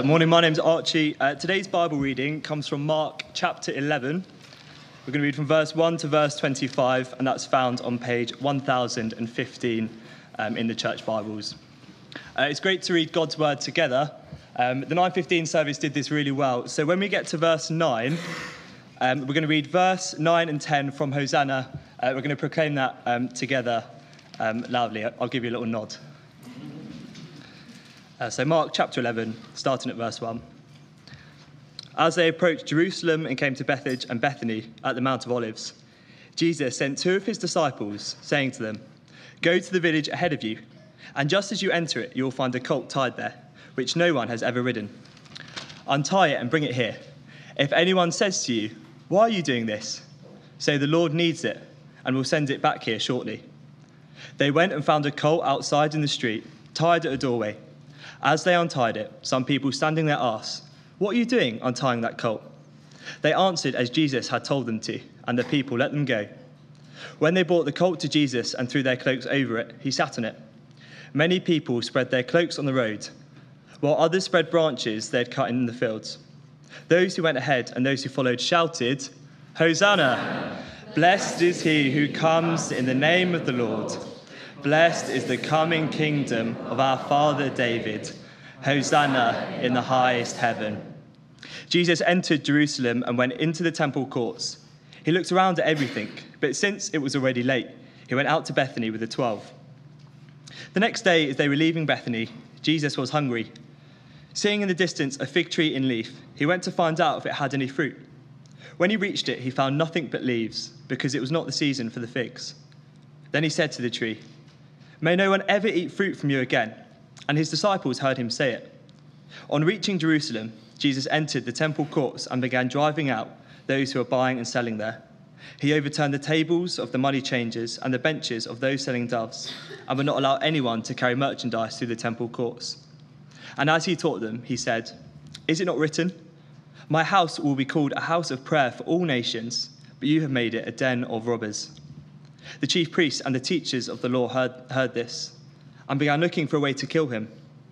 Morning, my name's Archie. Today's Bible reading comes from Mark chapter 11. We're going to read from verse 1 to verse 25, and that's found on page 1015 in the church Bibles. It's great to read God's word together. The 9:15 service did this really well. So when we get to verse 9, we're going to read verse 9 and 10 from Hosanna. We're going to proclaim that together loudly. I'll give you a little nod. So Mark chapter 11, starting at verse 1. As they approached Jerusalem and came to Bethphage and Bethany at the Mount of Olives, Jesus sent two of his disciples, saying to them, "Go to the village ahead of you, and just as you enter it, you will find a colt tied there, which no one has ever ridden. Untie it and bring it here. If anyone says to you, 'Why are you doing this?' say, 'The Lord needs it, and will send it back here shortly.'" They went and found a colt outside in the street, tied at a doorway. As they untied it, some people standing there asked, "What are you doing untying that colt?" They answered as Jesus had told them to, and the people let them go. When they brought the colt to Jesus and threw their cloaks over it, he sat on it. Many people spread their cloaks on the road, while others spread branches they had cut in the fields. Those who went ahead and those who followed shouted, "Hosanna! Blessed is he who comes in the name of the Lord. Blessed is the coming kingdom of our father David. Hosanna in the highest heaven." Jesus entered Jerusalem and went into the temple courts. He looked around at everything, but since it was already late, he went out to Bethany with the 12. The next day, as they were leaving Bethany, Jesus was hungry. Seeing in the distance a fig tree in leaf, he went to find out if it had any fruit. When he reached it, he found nothing but leaves, because it was not the season for the figs. Then he said to the tree, "May no one ever eat fruit from you again." And his disciples heard him say it. On reaching Jerusalem, Jesus entered the temple courts and began driving out those who were buying and selling there. He overturned the tables of the money changers and the benches of those selling doves, and would not allow anyone to carry merchandise through the temple courts. And as he taught them, he said, "Is it not written, 'My house will be called a house of prayer for all nations,' but you have made it a den of robbers." The chief priests and the teachers of the law heard this and began looking for a way to kill him.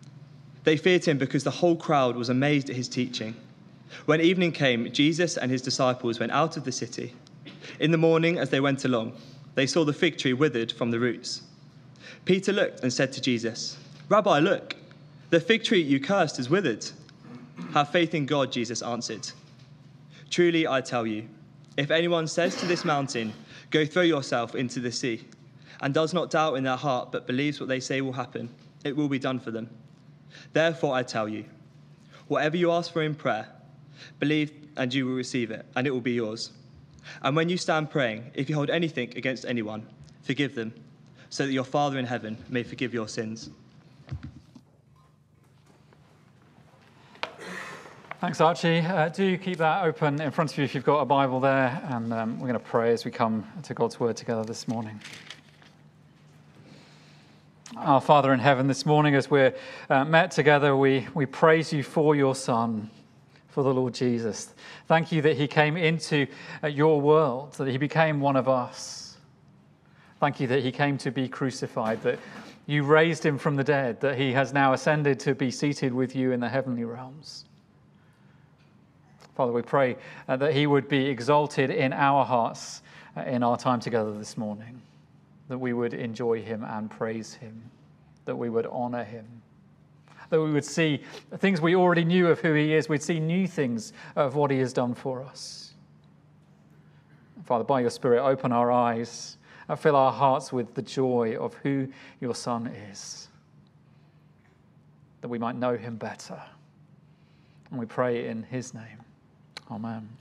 They feared him because the whole crowd was amazed at his teaching. When evening came, Jesus and his disciples went out of the city. In the morning, as they went along, they saw the fig tree withered from the roots. Peter looked and said to Jesus, "Rabbi, look, the fig tree you cursed is withered." "Have faith in God," Jesus answered. "Truly, I tell you, if anyone says to this mountain, 'Go throw yourself into the sea,' and does not doubt in their heart but believes what they say will happen, it will be done for them. Therefore, I tell you, whatever you ask for in prayer, believe and you will receive it, and it will be yours. And when you stand praying, if you hold anything against anyone, forgive them, so that your Father in heaven may forgive your sins." Thanks, Archie. Do keep that open in front of you if you've got a Bible there, and we're going to pray as we come to God's word together this morning. Our Father in heaven, this morning as we're met together, we praise you for your Son, for the Lord Jesus. Thank you that he came into your world, that he became one of us. Thank you that he came to be crucified, that you raised him from the dead, that he has now ascended to be seated with you in the heavenly realms. Father, we pray that he would be exalted in our hearts in our time together this morning, that we would enjoy him and praise him, that we would honor him, that we would see things we already knew of who he is. We'd see new things of what he has done for us. Father, by your Spirit, open our eyes and fill our hearts with the joy of who your Son is, that we might know him better. And we pray in his name. Amen.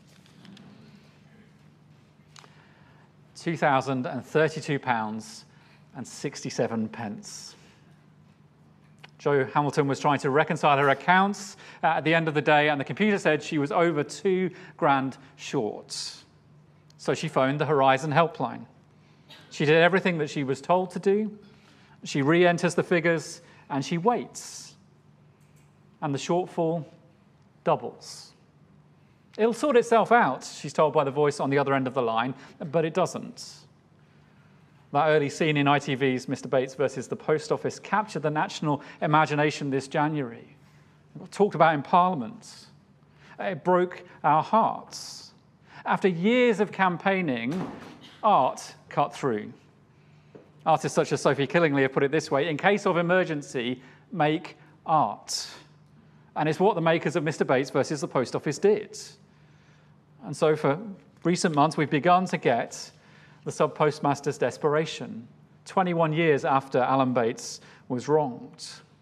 £2,032.67. Jo Hamilton was trying to reconcile her accounts at the end of the day, and the computer said she was over £2,000 short. So she phoned the Horizon helpline. She did everything that she was told to do. She re-enters the figures and she waits. And the shortfall doubles. It'll sort itself out, she's told by the voice on the other end of the line, but it doesn't. That early scene in ITV's Mr. Bates versus the Post Office captured the national imagination this January. talked about in Parliament. It broke our hearts. After years of campaigning, art cut through. Artists such as Sophie Killingly have put it this way: in case of emergency, make art. And it's what the makers of Mr. Bates versus the Post Office did. And so for recent months, we've begun to get the sub-postmaster's desperation, 21 years after Alan Bates was wronged.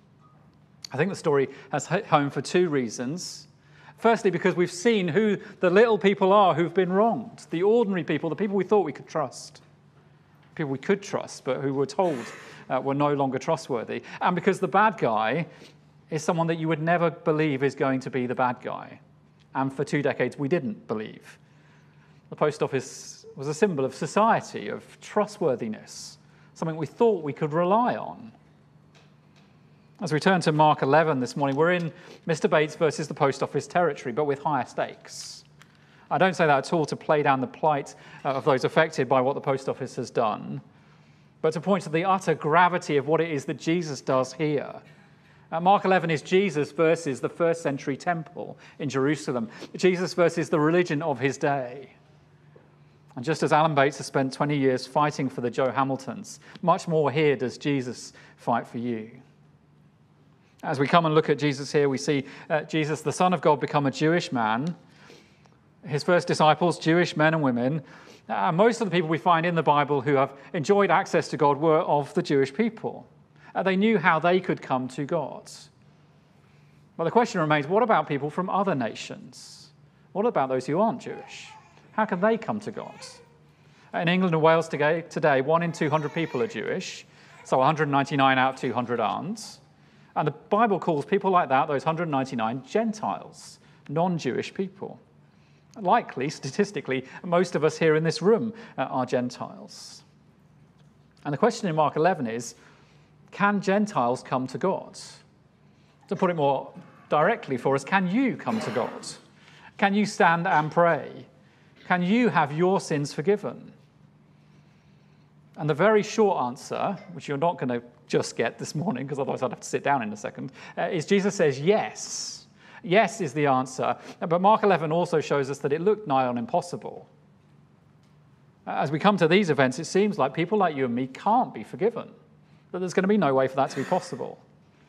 I think the story has hit home for two reasons. Firstly, because we've seen who the little people are who've been wronged, the ordinary people, the people we thought we could trust, people we could trust, but who were told were no longer trustworthy. And because the bad guy is someone that you would never believe is going to be the bad guy. And for 2 decades, we didn't believe. The post office was a symbol of society, of trustworthiness, something we thought we could rely on. As we turn to Mark 11 this morning, we're in Mr. Bates versus the post office territory, but with higher stakes. I don't say that at all to play down the plight of those affected by what the post office has done, but to point to the utter gravity of what it is that Jesus does here. Mark 11 is Jesus versus the first century temple in Jerusalem, Jesus versus the religion of his day. And just as Alan Bates has spent 20 years fighting for the Joe Hamiltons, much more here does Jesus fight for you. As we come and look at Jesus here, we see Jesus, the Son of God, become a Jewish man. His first disciples, Jewish men and women, most of the people we find in the Bible who have enjoyed access to God were of the Jewish people. They knew how they could come to God. But the question remains, what about people from other nations? What about those who aren't Jewish? How can they come to God? In England and Wales today, 1 in 200 people are Jewish, so 199 out of 200 aren't. And the Bible calls people like that, those 199, Gentiles, non-Jewish people. Likely, statistically, most of us here in this room are Gentiles. And the question in Mark 11 is, can Gentiles come to God? To put it more directly for us, can you come to God? Can you stand and pray? Can you have your sins forgiven? And the very short answer, which you're not going to just get this morning, because otherwise I'd have to sit down in a second, is Jesus says yes. Yes is the answer. But Mark 11 also shows us that it looked nigh on impossible. As we come to these events, it seems like people like you and me can't be forgiven, that there's going to be no way for that to be possible.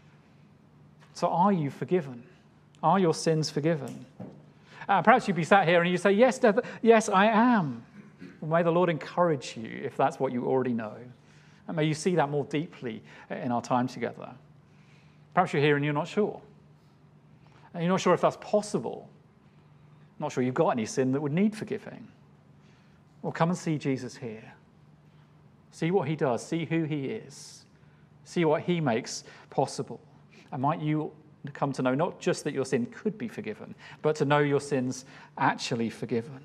So are you forgiven? Are your sins forgiven? Perhaps you'd be sat here and you say, yes, yes, I am. Well, may the Lord encourage you if that's what you already know. And may you see that more deeply in our time together. Perhaps you're here and you're not sure. And you're not sure if that's possible. Not sure you've got any sin that would need forgiving. Well, come and see Jesus here. See what he does. See who he is. See what he makes possible. And might you come to know not just that your sin could be forgiven, but to know your sins actually forgiven.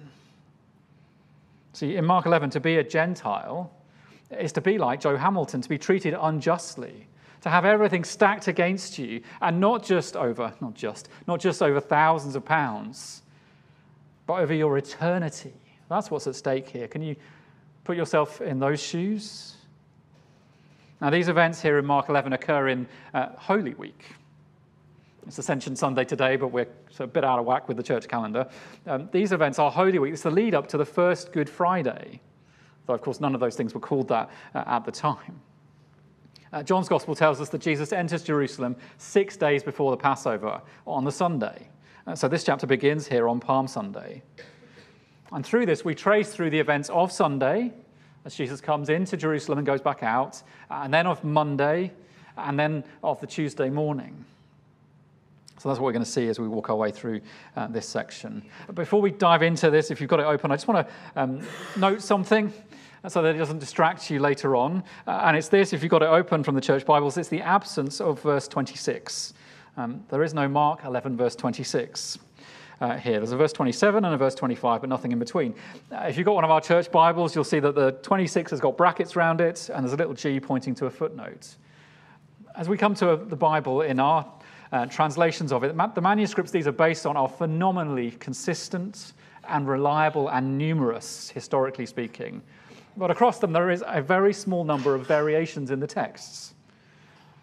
See, in Mark 11, to be a Gentile is to be like Joe Hamilton, to be treated unjustly, to have everything stacked against you, and not just over thousands of pounds, but over your eternity. That's what's at stake here. Can you put yourself in those shoes? Now, these events here in Mark 11 occur in Holy Week. It's Ascension Sunday today, but we're a bit out of whack with the church calendar. These events are Holy Week. It's the lead up to the first Good Friday, though, of course, none of those things were called that at the time. John's Gospel tells us that Jesus enters Jerusalem 6 days before the Passover on the Sunday. So this chapter begins here on Palm Sunday. And through this, we trace through the events of Sunday, as Jesus comes into Jerusalem and goes back out, and then of Monday, and then of the Tuesday morning. So that's what we're going to see as we walk our way through this section. Before we dive into this, if you've got it open, I just want to note something so that it doesn't distract you later on. And it's this, if you've got it open from the church Bibles, it's the absence of verse 26. There is no Mark 11, verse 26 here. There's a verse 27 and a verse 25, but nothing in between. If you've got one of our church Bibles, you'll see that the 26 has got brackets around it, and there's a little G pointing to a footnote. As we come to the Bible in our translations of it, the manuscripts these are based on are phenomenally consistent and reliable and numerous, historically speaking. But across them, there is a very small number of variations in the texts.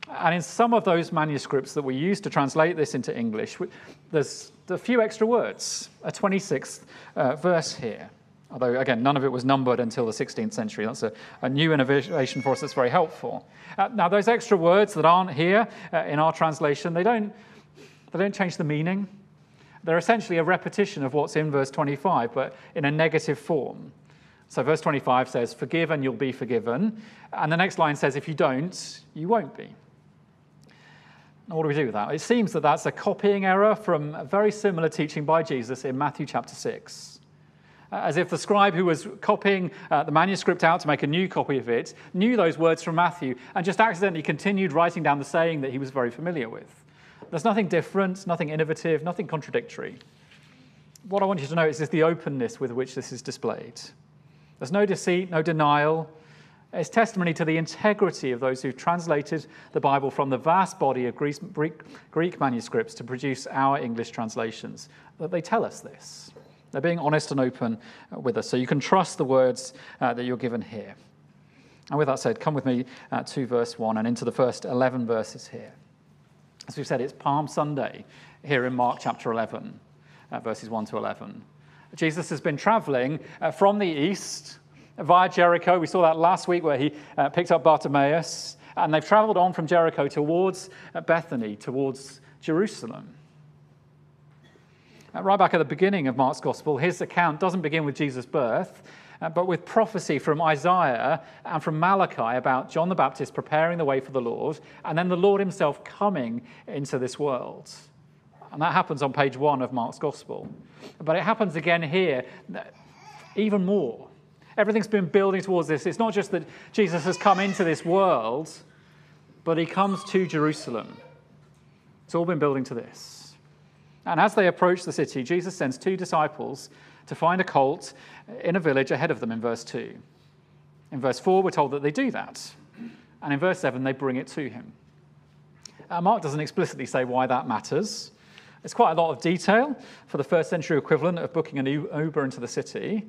And in some of those manuscripts that we use to translate this into English, there's a few extra words, a 26th verse here. Although, again, none of it was numbered until the 16th century. That's a new innovation for us that's very helpful. Now, those extra words that aren't here in our translation, they don't change the meaning. They're essentially a repetition of what's in verse 25, but in a negative form. So verse 25 says, "Forgive and you'll be forgiven." And the next line says, "If you don't, you won't be." Now, what do we do with that? It seems that that's a copying error from a very similar teaching by Jesus in Matthew chapter 6. As if the scribe who was copying the manuscript out to make a new copy of it knew those words from Matthew and just accidentally continued writing down the saying that he was very familiar with. There's nothing different, nothing innovative, nothing contradictory. What I want you to notice is the openness with which this is displayed. There's no deceit, no denial. It's testimony to the integrity of those who've translated the Bible from the vast body of Greek manuscripts to produce our English translations, that they tell us this. They're being honest and open with us. So you can trust the words that you're given here. And with that said, come with me to verse 1 and into the first 11 verses here. As we've said, it's Palm Sunday here in Mark chapter 11, verses 1 to 11. Jesus has been traveling from the east via Jericho. We saw that last week where he picked up Bartimaeus. And they've traveled on from Jericho towards Bethany, towards Jerusalem. Right back at the beginning of Mark's Gospel, his account doesn't begin with Jesus' birth, but with prophecy from Isaiah and from Malachi about John the Baptist preparing the way for the Lord, and then the Lord himself coming into this world. And that happens on page 1 of Mark's Gospel. But it happens again here, even more. Everything's been building towards this. It's not just that Jesus has come into this world, but he comes to Jerusalem. It's all been building to this. And as they approach the city, Jesus sends 2 disciples to find a colt in a village ahead of them in verse 2. In verse 4, we're told that they do that. And in verse 7, they bring it to him. Mark doesn't explicitly say why that matters. It's quite a lot of detail for the first century equivalent of booking an Uber into the city.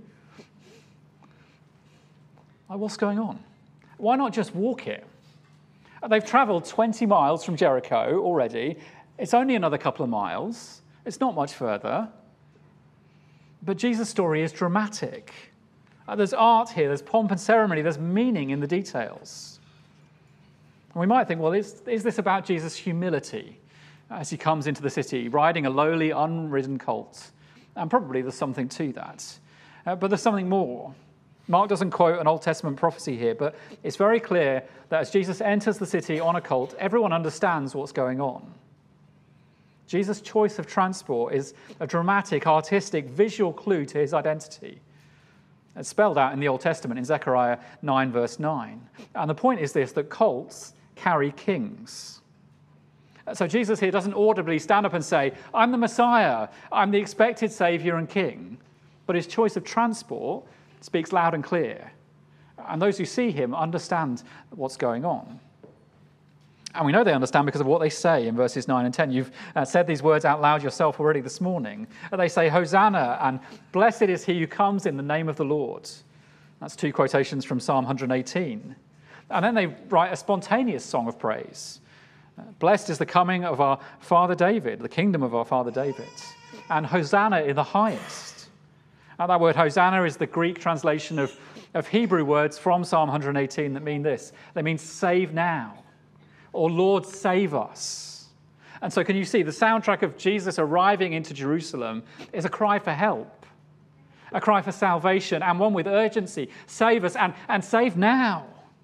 What's going on? Why not just walk it? They've traveled 20 miles from Jericho already. It's only another couple of miles. It's not much further. But Jesus' story is dramatic. There's art here, there's pomp and ceremony, there's meaning in the details. And we might think, well, is this about Jesus' humility as he comes into the city, riding a lowly, unridden colt? And probably there's something to that. But there's something more. Mark doesn't quote an Old Testament prophecy here, but it's very clear that as Jesus enters the city on a colt, everyone understands what's going on. Jesus' choice of transport is a dramatic, artistic, visual clue to his identity. It's spelled out in the Old Testament in Zechariah 9, verse 9. And the point is this, that colts carry kings. So Jesus here doesn't audibly stand up and say, "I'm the Messiah, I'm the expected Savior and King." But his choice of transport speaks loud and clear. And those who see him understand what's going on. And we know they understand because of what they say in verses 9 and 10. You've said these words out loud yourself already this morning. They say, "Hosanna," and "Blessed is he who comes in the name of the Lord." That's 2 quotations from Psalm 118. And then they write a spontaneous song of praise. "Blessed is the coming of our father David, the kingdom of our father David." And "Hosanna in the highest." Now, that word Hosanna is the Greek translation of Hebrew words from Psalm 118 that mean this. They mean "save now," or "Lord, save us." And so can you see the soundtrack of Jesus arriving into Jerusalem is a cry for help, a cry for salvation, and one with urgency. Save us and save now.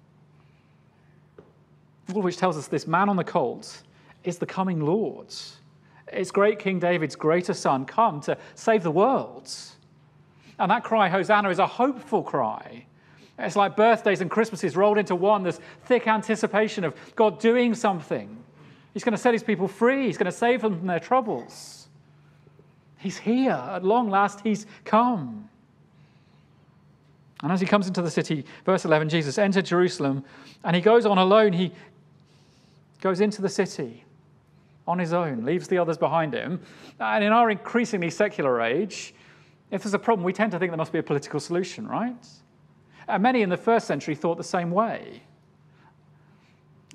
All of which tells us this man on the colt is the coming Lord. It's great King David's greater son come to save the world. And that cry, Hosanna, is a hopeful cry. It's like birthdays and Christmases rolled into one. There's thick anticipation of God doing something. He's going to set his people free. He's going to save them from their troubles. He's here. At long last, he's come. And as he comes into the city, verse 11, Jesus entered Jerusalem, and he goes on alone. He goes into the city on his own, leaves the others behind him. And in our increasingly secular age, if there's a problem, we tend to think there must be a political solution, right? And many in the first century thought the same way.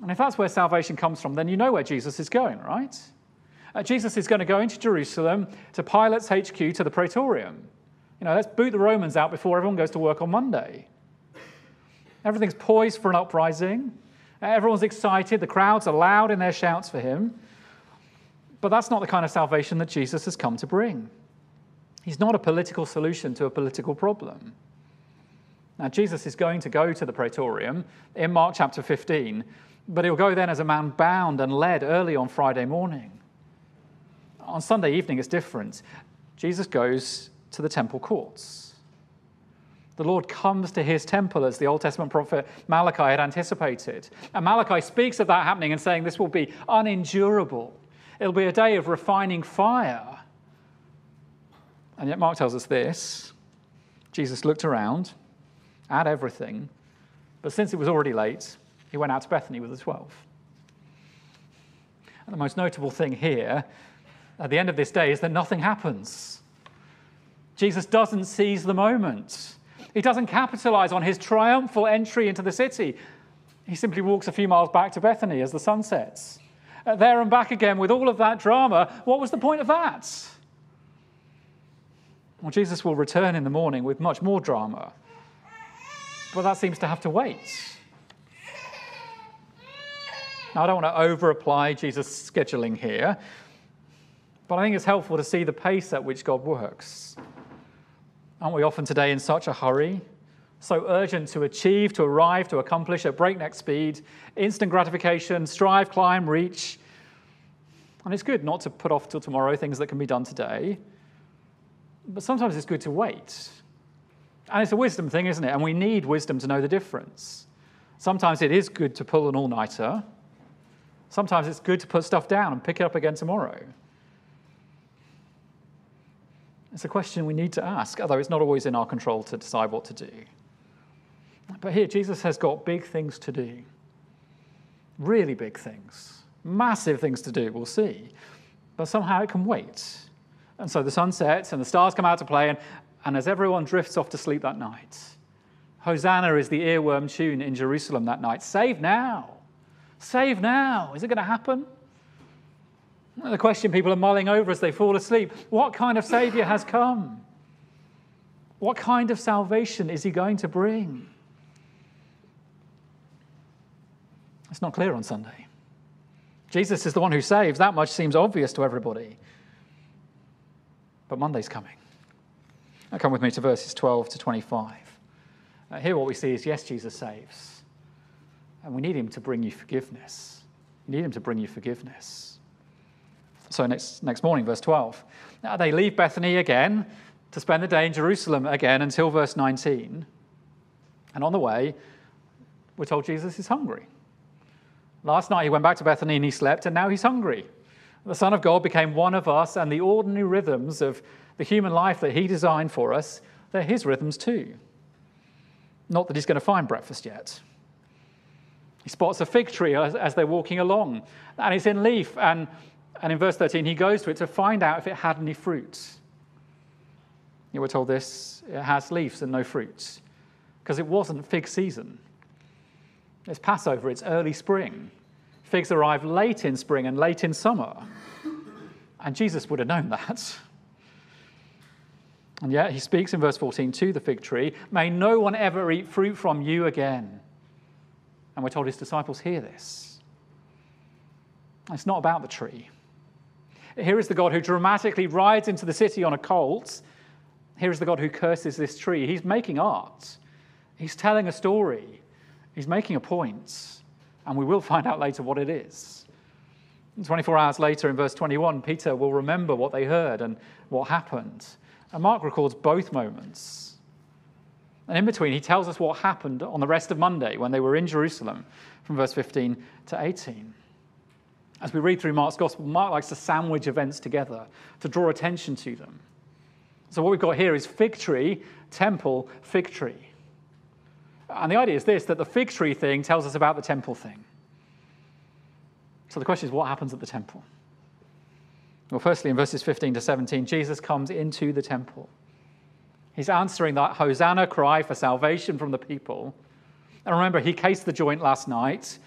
And if that's where salvation comes from, then you know where Jesus is going, right? Jesus is going to go into Jerusalem, to Pilate's HQ, to the Praetorium. Let's boot the Romans out before everyone goes to work on Monday. Everything's poised for an uprising. Everyone's excited. The crowds are loud in their shouts for him. But that's not the kind of salvation that Jesus has come to bring. He's not a political solution to a political problem. Now, Jesus is going to go to the Praetorium in Mark chapter 15, but he'll go then as a man bound and led early on Friday morning. On Sunday evening, it's different. Jesus goes to the temple courts. The Lord comes to his temple as the Old Testament prophet Malachi had anticipated. And Malachi speaks of that happening and saying this will be unendurable. It'll be a day of refining fire. And yet Mark tells us this. Jesus looked around at everything, but since it was already late, he went out to Bethany with the 12. And the most notable thing here at the end of this day is that nothing happens. Jesus doesn't seize the moment. He doesn't capitalize on his triumphal entry into the city. He simply walks a few miles back to Bethany as the sun sets. There and back again with all of that drama. What was the point of that? Well, Jesus will return in the morning with much more drama. But that seems to have to wait. Now, I don't want to over-apply Jesus' scheduling here, but I think it's helpful to see the pace at which God works. Aren't we often today in such a hurry? So urgent to achieve, to arrive, to accomplish at breakneck speed, instant gratification, strive, climb, reach. And it's good not to put off till tomorrow things that can be done today, but sometimes it's good to wait. And it's a wisdom thing, isn't it? And we need wisdom to know the difference. Sometimes it is good to pull an all-nighter. Sometimes it's good to put stuff down and pick it up again tomorrow. It's a question we need to ask, although it's not always in our control to decide what to do. But here, Jesus has got big things to do. Really big things. Massive things to do, we'll see. But somehow it can wait. And so the sun sets and the stars come out to play, and as everyone drifts off to sleep that night, Hosanna is the earworm tune in Jerusalem that night. Save now. Save now. Is it going to happen? The question people are mulling over as they fall asleep, what kind of Saviour has come? What kind of salvation is he going to bring? It's not clear on Sunday. Jesus is the one who saves. That much seems obvious to everybody. But Monday's coming. Now come with me to verses 12 to 25. Here what we see is, yes, Jesus saves. And we need him to bring you forgiveness. You need him to bring you forgiveness. So next morning, verse 12. Now they leave Bethany again to spend the day in Jerusalem again until verse 19. And on the way, we're told Jesus is hungry. Last night he went back to Bethany and he slept, and now he's hungry. The Son of God became one of us, and the ordinary rhythms of the human life that he designed for us, they're his rhythms too. Not that he's going to find breakfast yet. He spots a fig tree as they're walking along, and it's in leaf, and in verse 13, he goes to it to find out if it had any fruit. You were told this, it has leaves and no fruit, because it wasn't fig season. It's Passover, it's early spring. Figs arrive late in spring and late in summer. And Jesus would have known that. And yet he speaks in verse 14 to the fig tree, may no one ever eat fruit from you again. And we're told his disciples hear this. It's not about the tree. Here is the God who dramatically rides into the city on a colt. Here is the God who curses this tree. He's making art. He's telling a story. He's making a point. And we will find out later what it is. And 24 hours later in verse 21, Peter will remember what they heard and what happened. And Mark records both moments. And in between, he tells us what happened on the rest of Monday when they were in Jerusalem from verse 15 to 18. As we read through Mark's gospel, Mark likes to sandwich events together to draw attention to them. So what we've got here is fig tree, temple, fig tree. And the idea is this, that the fig tree thing tells us about the temple thing. So the question is, what happens at the temple? Well, firstly, in verses 15 to 17, Jesus comes into the temple. He's answering that Hosanna cry for salvation from the people. And remember, he cased the joint last night.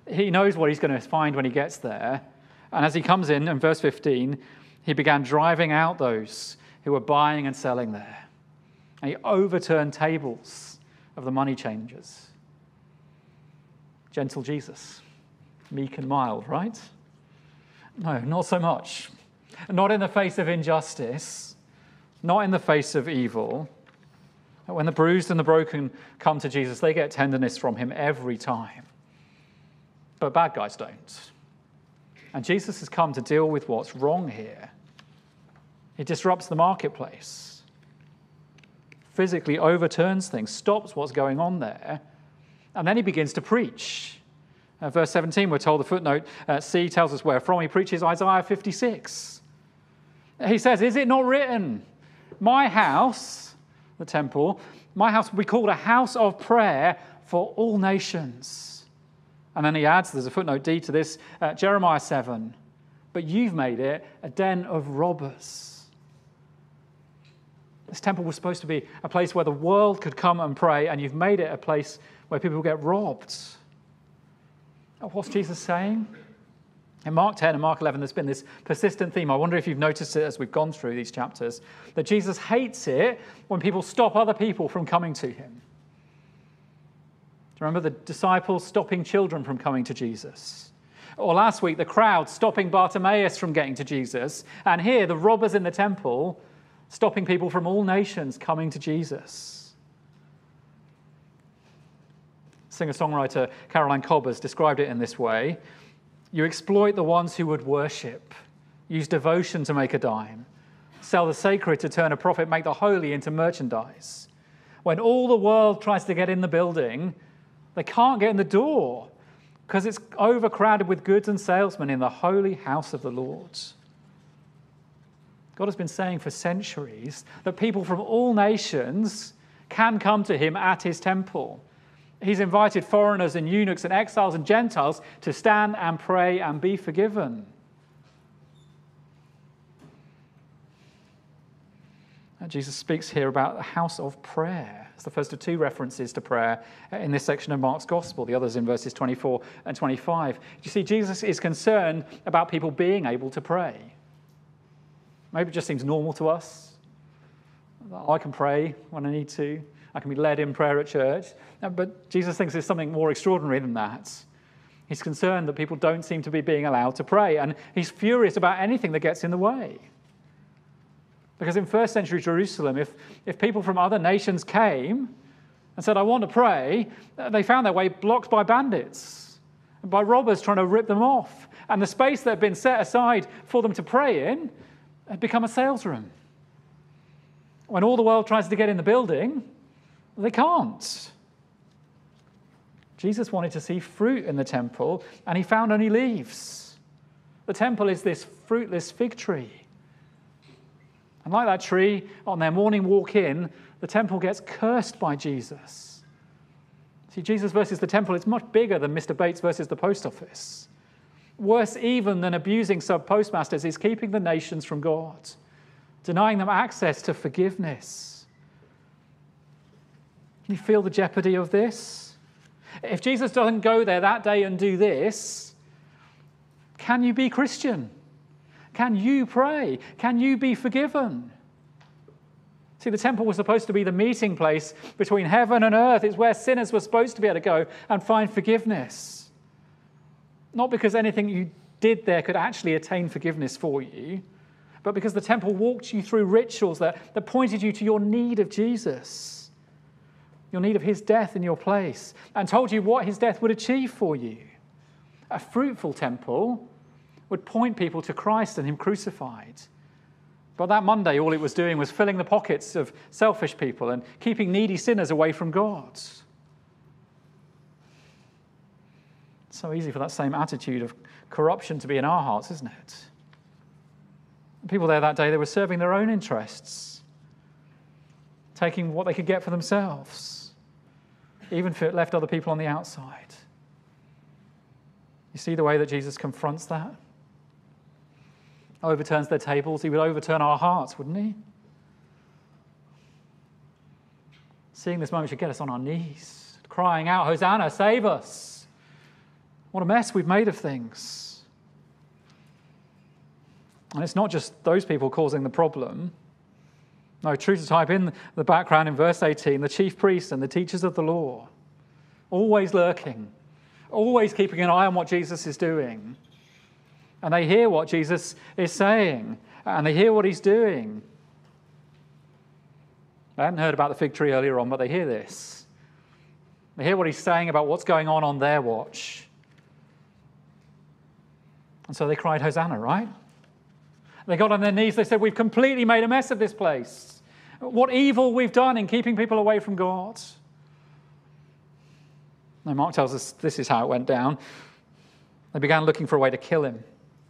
He knows what he's going to find when he gets there. And as he comes in verse 15, he began driving out those who were buying and selling there. And he overturned tables of the money changers. Gentle Jesus, meek and mild, right? No, not so much. Not in the face of injustice, not in the face of evil. When the bruised and the broken come to Jesus, they get tenderness from him every time. But bad guys don't. And Jesus has come to deal with what's wrong here. He disrupts the marketplace, physically overturns things, stops what's going on there, and then he begins to preach. Verse 17, we're told, the footnote C tells us where from. He preaches Isaiah 56. He says, is it not written, my house, the temple, my house will be called a house of prayer for all nations. And then he adds, there's a footnote D to this, Jeremiah 7, but you've made it a den of robbers. This temple was supposed to be a place where the world could come and pray, and you've made it a place where people get robbed. What's Jesus saying? In Mark 10 and Mark 11, there's been this persistent theme. I wonder if you've noticed it as we've gone through these chapters, that Jesus hates it when people stop other people from coming to him. Do you remember the disciples stopping children from coming to Jesus? Or last week, the crowd stopping Bartimaeus from getting to Jesus. And here, the robbers in the temple stopping people from all nations coming to Jesus. Singer-songwriter Caroline Cobbers described it in this way. You exploit the ones who would worship, use devotion to make a dime, sell the sacred to turn a profit, make the holy into merchandise. When all the world tries to get in the building, they can't get in the door because it's overcrowded with goods and salesmen in the holy house of the Lord. God has been saying for centuries that people from all nations can come to him at his temple. He's invited foreigners and eunuchs and exiles and Gentiles to stand and pray and be forgiven. And Jesus speaks here about the house of prayer. It's the first of two references to prayer in this section of Mark's Gospel. The others in verses 24 and 25. You see, Jesus is concerned about people being able to pray. Maybe it just seems normal to us. I can pray when I need to. I can be led in prayer at church. But Jesus thinks there's something more extraordinary than that. He's concerned that people don't seem to be being allowed to pray. And he's furious about anything that gets in the way. Because in first century Jerusalem, if people from other nations came and said, I want to pray, they found their way blocked by bandits and by robbers trying to rip them off. And the space that had been set aside for them to pray in had become a sales room. When all the world tries to get in the building, they can't. Jesus wanted to see fruit in the temple, and he found only leaves. The temple is this fruitless fig tree. And like that tree, on their morning walk in, the temple gets cursed by Jesus. See, Jesus versus the temple is much bigger than Mr. Bates versus the post office. Worse even than abusing sub-postmasters is keeping the nations from God, denying them access to forgiveness. Can you feel the jeopardy of this? If Jesus doesn't go there that day and do this, can you be Christian? Can you pray? Can you be forgiven? See, the temple was supposed to be the meeting place between heaven and earth. It's where sinners were supposed to be able to go and find forgiveness. Not because anything you did there could actually attain forgiveness for you, but because the temple walked you through rituals that pointed you to your need of Jesus, your need of his death in your place, and told you what his death would achieve for you. A fruitful temple would point people to Christ and him crucified. But that Monday, all it was doing was filling the pockets of selfish people and keeping needy sinners away from God. It's so easy for that same attitude of corruption to be in our hearts, isn't it? People there that day, they were serving their own interests, taking what they could get for themselves, even if it left other people on the outside. You see the way that Jesus confronts that? Overturns their tables. He would overturn our hearts, wouldn't he? Seeing this moment should get us on our knees, crying out, Hosanna, save us. What a mess we've made of things. And it's not just those people causing the problem. No, true to type in the background in verse 18, the chief priests and the teachers of the law, always lurking, always keeping an eye on what Jesus is doing. And they hear what Jesus is saying, and they hear what he's doing. They hadn't heard about the fig tree earlier on, but they hear this. They hear what he's saying about what's going on their watch. And so they cried, Hosanna, right? They got on their knees, they said, we've completely made a mess of this place. What evil we've done in keeping people away from God. Now, Mark tells us this is how it went down. They began looking for a way to kill him.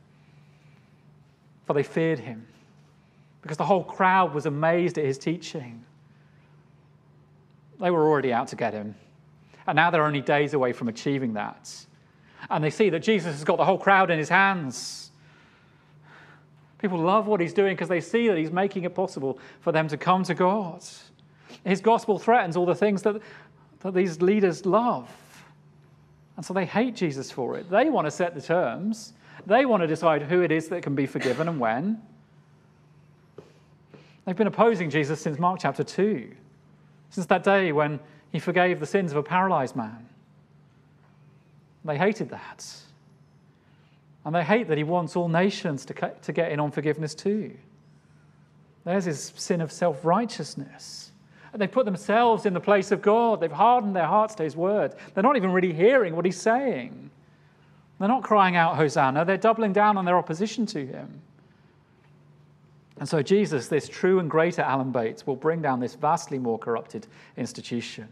For they feared him. Because the whole crowd was amazed at his teaching. They were already out to get him. And now they're only days away from achieving that. And they see that Jesus has got the whole crowd in his hands. People love what he's doing because they see that he's making it possible for them to come to God. His gospel threatens all the things that these leaders love. And so they hate Jesus for it. They want to set the terms. They want to decide who it is that can be forgiven and when. They've been opposing Jesus since Mark chapter 2, since that day when he forgave the sins of a paralyzed man. They hated that. And they hate that he wants all nations to get in on forgiveness too. There's his sin of self-righteousness. They put themselves in the place of God. They've hardened their hearts to his word. They're not even really hearing what he's saying. They're not crying out, Hosanna. They're doubling down on their opposition to him. And so Jesus, this true and greater Alan Bates, will bring down this vastly more corrupted institution.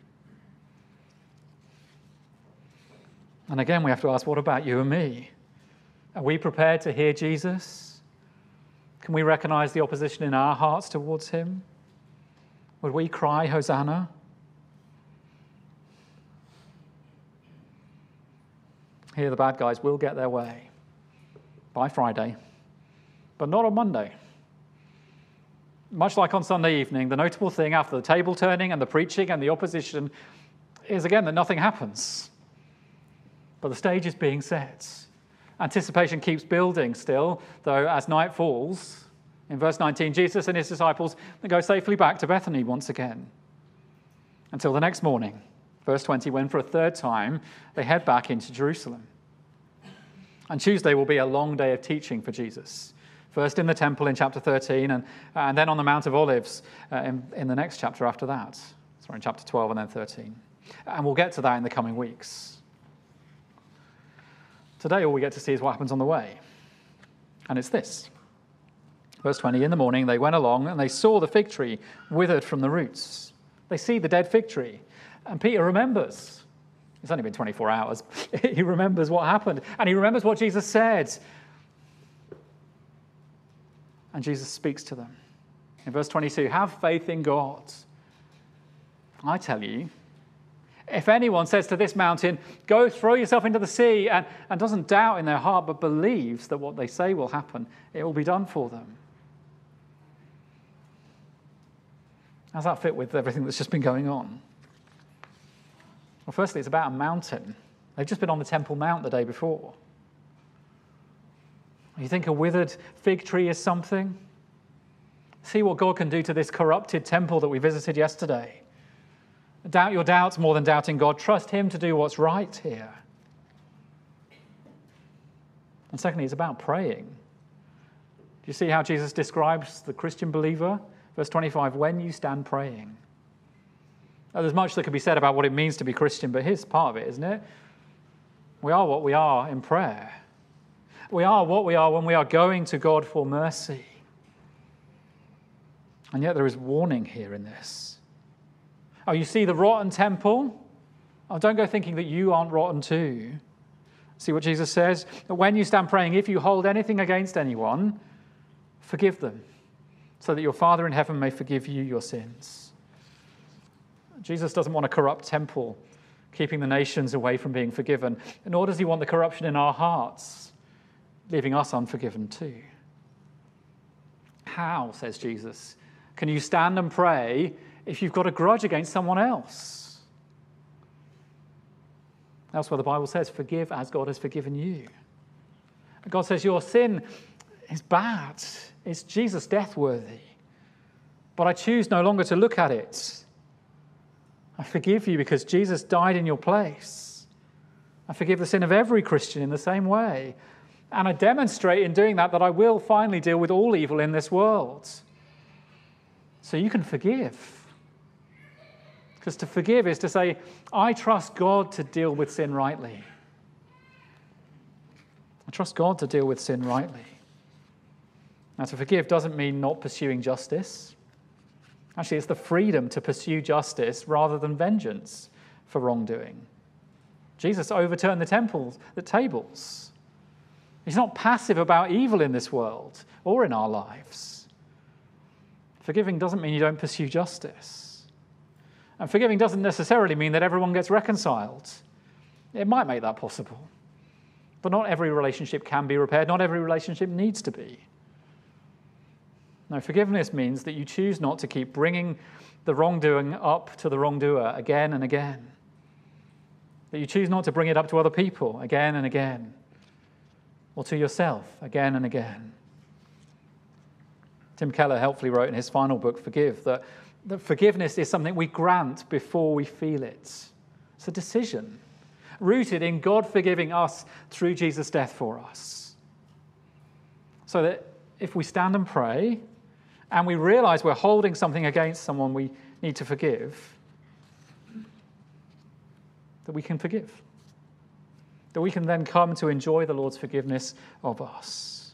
And again, we have to ask, what about you and me? Are we prepared to hear Jesus? Can we recognize the opposition in our hearts towards him? Would we cry, Hosanna? Here, the bad guys will get their way by Friday, but not on Monday. Much like on Sunday evening, the notable thing after the table turning and the preaching and the opposition is, again, that nothing happens. But the stage is being set. Anticipation keeps building still, though as night falls, in verse 19, Jesus and his disciples go safely back to Bethany once again. Until the next morning, verse 20, when for a third time they head back into Jerusalem. And Tuesday will be a long day of teaching for Jesus. First in the temple in chapter 13, and then on the Mount of Olives in the next chapter after that. Sorry, in chapter 12 and then 13. And we'll get to that in the coming weeks. Today, all we get to see is what happens on the way. And it's this. Verse 20, in the morning they went along and they saw the fig tree withered from the roots. They see the dead fig tree. And Peter remembers. It's only been 24 hours. He remembers what happened. And he remembers what Jesus said. And Jesus speaks to them. In verse 22, have faith in God. I tell you, if anyone says to this mountain, go throw yourself into the sea, and doesn't doubt in their heart, but believes that what they say will happen, it will be done for them. How's that fit with everything that's just been going on? Well, firstly, it's about a mountain. They've just been on the Temple Mount the day before. You think a withered fig tree is something? See what God can do to this corrupted temple that we visited yesterday. Doubt your doubts more than doubting God. Trust him to do what's right here. And secondly, it's about praying. Do you see how Jesus describes the Christian believer? Verse 25, when you stand praying. Now, there's much that could be said about what it means to be Christian, but here's part of it, isn't it? We are what we are in prayer. We are what we are when we are going to God for mercy. And yet there is warning here in this. Oh, you see the rotten temple? Oh, don't go thinking that you aren't rotten too. See what Jesus says? That when you stand praying, if you hold anything against anyone, forgive them, so that your Father in heaven may forgive you your sins. Jesus doesn't want a corrupt temple keeping the nations away from being forgiven, nor does he want the corruption in our hearts leaving us unforgiven too. How, says Jesus, can you stand and pray if you've got a grudge against someone else? Elsewhere the Bible says, forgive as God has forgiven you. And God says your sin is bad. It's Jesus' death worthy. But I choose no longer to look at it. I forgive you because Jesus died in your place. I forgive the sin of every Christian in the same way. And I demonstrate in doing that I will finally deal with all evil in this world. So you can forgive. Because to forgive is to say, I trust God to deal with sin rightly. I trust God to deal with sin rightly. Now, to forgive doesn't mean not pursuing justice. Actually, it's the freedom to pursue justice rather than vengeance for wrongdoing. Jesus overturned the tables. He's not passive about evil in this world or in our lives. Forgiving doesn't mean you don't pursue justice. And forgiving doesn't necessarily mean that everyone gets reconciled. It might make that possible. But not every relationship can be repaired. Not every relationship needs to be. No, forgiveness means that you choose not to keep bringing the wrongdoing up to the wrongdoer again and again. That you choose not to bring it up to other people again and again. Or to yourself again and again. Tim Keller helpfully wrote in his final book, Forgive, that forgiveness is something we grant before we feel it. It's a decision rooted in God forgiving us through Jesus' death for us. So that if we stand and pray and we realize we're holding something against someone we need to forgive, that we can forgive. That we can then come to enjoy the Lord's forgiveness of us.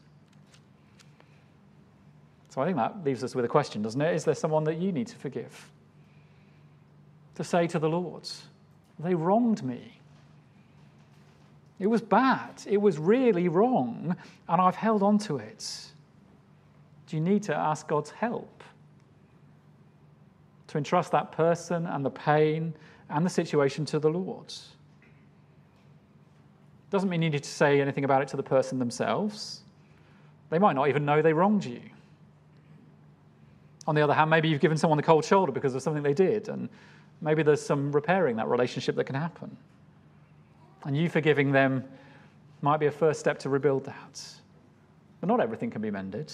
So I think that leaves us with a question, doesn't it? Is there someone that you need to forgive? To say to the Lord, they wronged me. It was bad. It was really wrong, and I've held on to it. Do you need to ask God's help? To entrust that person and the pain and the situation to the Lord? Doesn't mean you need to say anything about it to the person themselves. They might not even know they wronged you. On the other hand, maybe you've given someone the cold shoulder because of something they did, and maybe there's some repairing that relationship that can happen. And you forgiving them might be a first step to rebuild that. But not everything can be mended.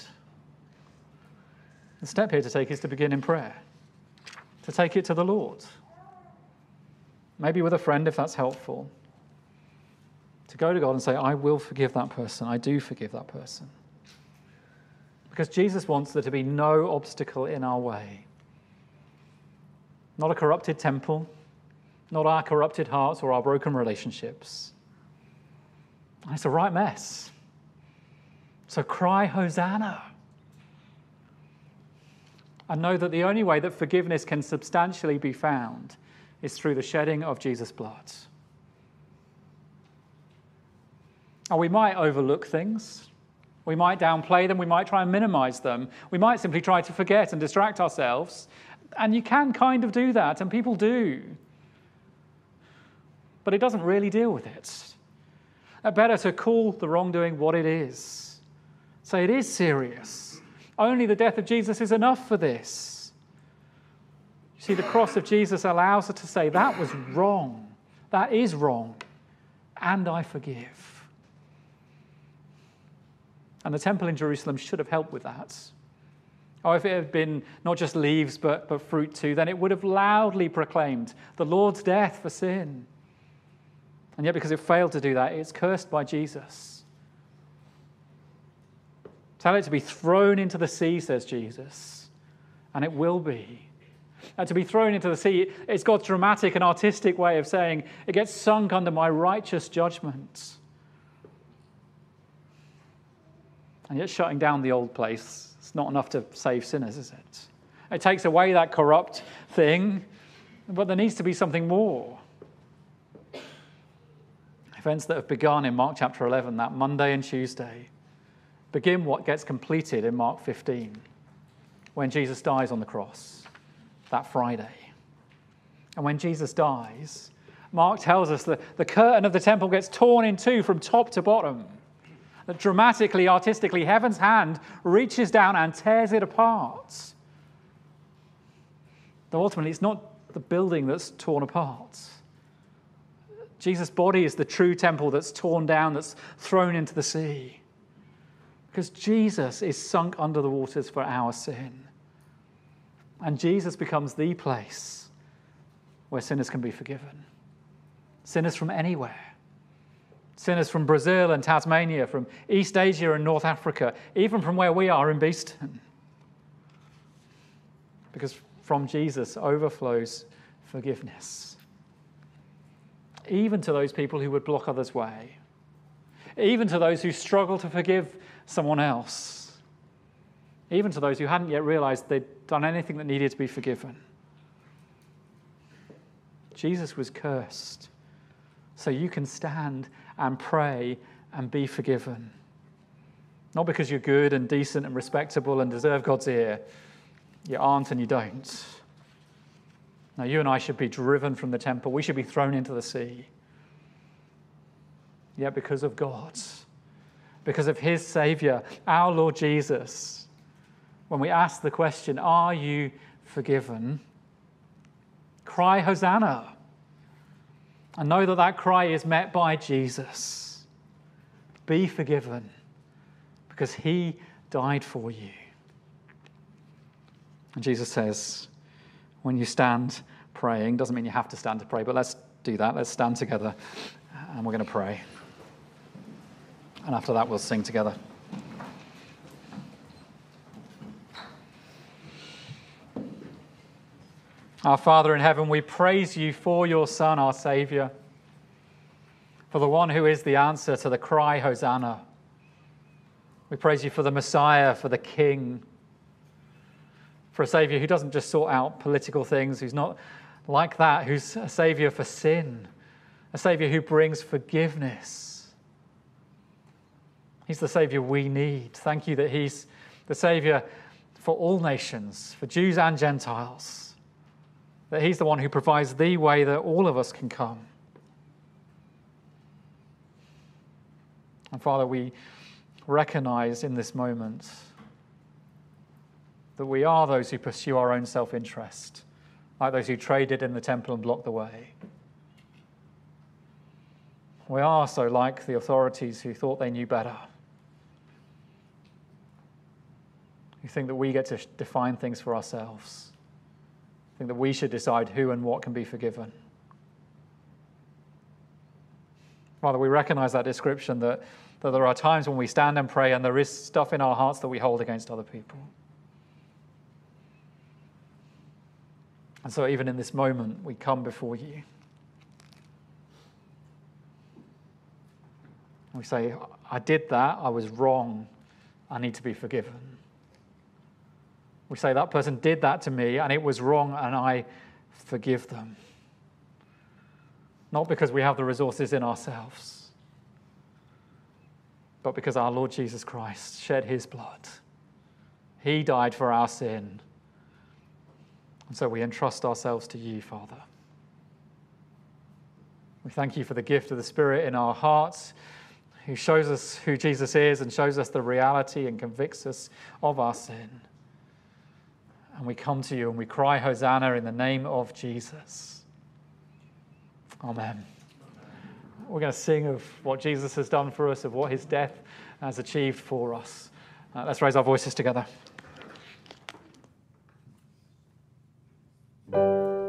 The step here to take is to begin in prayer, to take it to the Lord. Maybe with a friend if that's helpful. To go to God and say, I will forgive that person. I do forgive that person. Because Jesus wants there to be no obstacle in our way. Not a corrupted temple, not our corrupted hearts or our broken relationships. And it's a right mess. So cry, Hosanna. And know that the only way that forgiveness can substantially be found is through the shedding of Jesus' blood. And we might overlook things. We might downplay them. We might try and minimize them. We might simply try to forget and distract ourselves. And you can kind of do that, and people do. But it doesn't really deal with it. It's better to call the wrongdoing what it is. Say it is serious. Only the death of Jesus is enough for this. You see, the cross of Jesus allows us to say, that was wrong. That is wrong. And I forgive. And the temple in Jerusalem should have helped with that. Oh, if it had been not just leaves, but fruit too, then it would have loudly proclaimed the Lord's death for sin. And yet, because it failed to do that, it's cursed by Jesus. Tell it to be thrown into the sea, says Jesus, and it will be. And to be thrown into the sea, it's God's dramatic and artistic way of saying, it gets sunk under my righteous judgment. And yet shutting down the old place, it's not enough to save sinners, is it? It takes away that corrupt thing, but there needs to be something more. Events that have begun in Mark chapter 11, that Monday and Tuesday, begin what gets completed in Mark 15, when Jesus dies on the cross, that Friday. And when Jesus dies, Mark tells us that the curtain of the temple gets torn in two from top to bottom. That dramatically, artistically, heaven's hand reaches down and tears it apart. Though ultimately, it's not the building that's torn apart. Jesus' body is the true temple that's torn down, that's thrown into the sea. Because Jesus is sunk under the waters for our sin. And Jesus becomes the place where sinners can be forgiven. Sinners from anywhere. Sinners from Brazil and Tasmania, from East Asia and North Africa, even from where we are in Beeston. Because from Jesus overflows forgiveness. Even to those people who would block others' way. Even to those who struggle to forgive someone else. Even to those who hadn't yet realized they'd done anything that needed to be forgiven. Jesus was cursed, so you can stand and pray and be forgiven. Not because you're good and decent and respectable and deserve God's ear. You aren't and you don't. Now, you and I should be driven from the temple. We should be thrown into the sea. Yet because of God, because of his Savior, our Lord Jesus, when we ask the question, are you forgiven? Cry Hosanna. And know that that cry is met by Jesus. Be forgiven because he died for you. And Jesus says, when you stand praying, doesn't mean you have to stand to pray, but let's do that. Let's stand together and we're going to pray. And after that, we'll sing together. Our Father in heaven, we praise you for your Son, our Saviour, for the one who is the answer to the cry, Hosanna. We praise you for the Messiah, for the King, for a Saviour who doesn't just sort out political things, who's not like that, who's a Saviour for sin, a Saviour who brings forgiveness. He's the Saviour we need. Thank you that he's the Saviour for all nations, for Jews and Gentiles, that he's the one who provides the way that all of us can come. And Father, we recognize in this moment that we are those who pursue our own self-interest, like those who traded in the temple and blocked the way. We are so like the authorities who thought they knew better, who think that we get to define things for ourselves, think that we should decide who and what can be forgiven. Father, we recognize that description that there are times when we stand and pray and there is stuff in our hearts that we hold against other people. And so even in this moment, we come before you. We say, I did that, I was wrong, I need to be forgiven. We say, that person did that to me and it was wrong and I forgive them. Not because we have the resources in ourselves, but because our Lord Jesus Christ shed his blood. He died for our sin. And so we entrust ourselves to you, Father. We thank you for the gift of the Spirit in our hearts, who shows us who Jesus is and shows us the reality and convicts us of our sin. And we come to you and we cry Hosanna in the name of Jesus. Amen. We're going to sing of what Jesus has done for us, of what his death has achieved for us. Let's raise our voices together.